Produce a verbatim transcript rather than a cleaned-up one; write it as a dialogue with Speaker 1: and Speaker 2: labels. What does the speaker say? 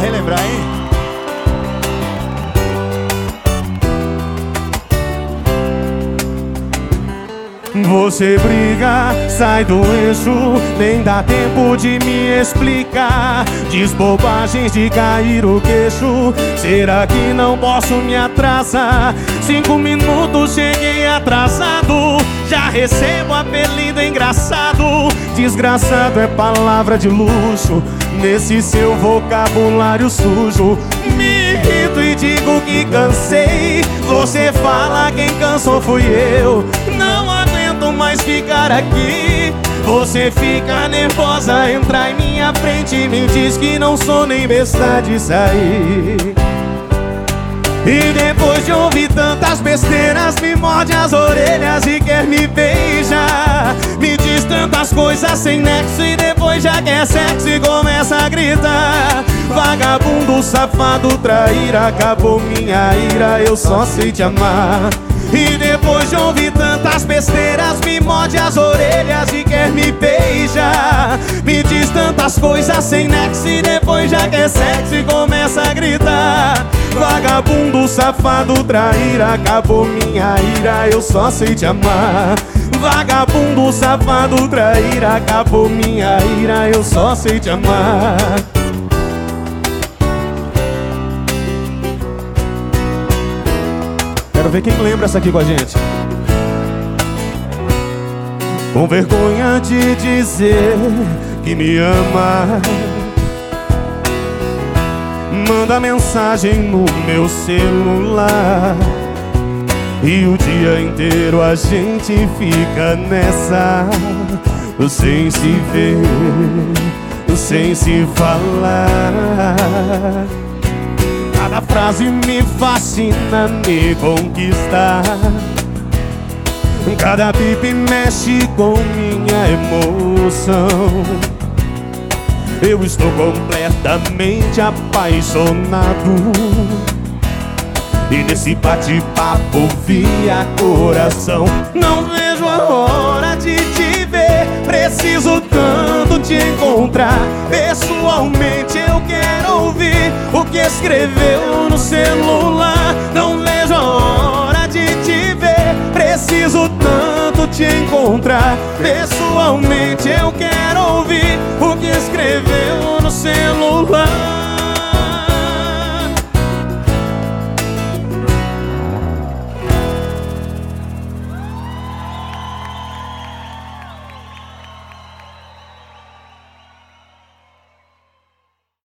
Speaker 1: relembrar, hein? Você briga, sai do eixo, nem dá tempo de me explicar. Diz bobagens de cair o queixo. Será que não posso me atrasar? Cinco minutos cheguei atrasado, já recebo apelido engraçado. Desgraçado é palavra de luxo nesse seu vocabulário sujo. Me irrito e digo que cansei. Você fala quem cansou fui eu. Não aguento mais ficar aqui. Você fica nervosa, entra em minha frente e me diz que não sou nem besta de sair. E depois de ouvir tantas besteiras, me morde as orelhas e quer me beijar. Me diz tantas coisas sem nexo e depois já quer sexo e começa a gritar. Vagabundo, safado, traíra, acabou minha ira, eu só sei te amar. E depois de ouvir tantas besteiras, me morde as orelhas e quer me beijar. Me diz tantas coisas sem nexo e depois já quer sexo e começa a gritar. Vagabundo, safado, traíra, acabou minha ira, eu só sei te amar. Vagabundo, safado, traíra, acabou minha ira, eu só sei te amar. Quero ver quem lembra essa aqui com a gente. Com vergonha de dizer que me ama, manda mensagem no meu celular e o dia inteiro a gente fica nessa, sem se ver, sem se falar. Cada frase me fascina, me conquista. Cada bip mexe com minha emoção. Eu estou completamente apaixonado e nesse bate-papo via coração. Não vejo a hora de te ver, preciso tanto te encontrar. Pessoalmente eu quero ouvir o que escreveu no celular. Não vejo a hora de te ver, preciso tanto te encontrar. Pessoalmente eu quero ouvir o que escreveu no celular.